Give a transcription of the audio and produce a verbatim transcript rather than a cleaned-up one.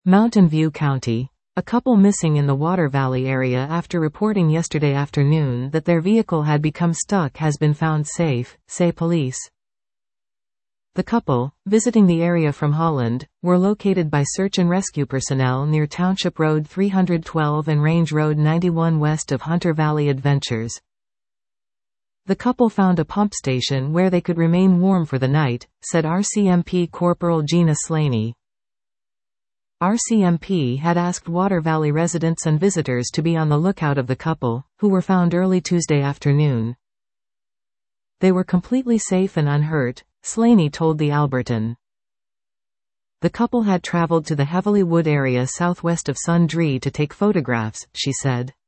Mountain View County. A couple missing in the Water Valley area after reporting yesterday afternoon that their vehicle had become stuck has been found safe, say police. The couple, visiting the area from Holland, were located by search and rescue personnel near Township Road three twelve and Range Road ninety-one west of Hunter Valley Adventures. The couple found a pump station where they could remain warm for the night, said R C M P Corporal Gina Slaney. R C M P had asked Water Valley residents and visitors to be on the lookout of the couple, who were found early Tuesday afternoon. They were completely safe and unhurt, Slaney told the Albertan. The couple had traveled to the Heavily Wood area southwest of Sundre to take photographs, she said.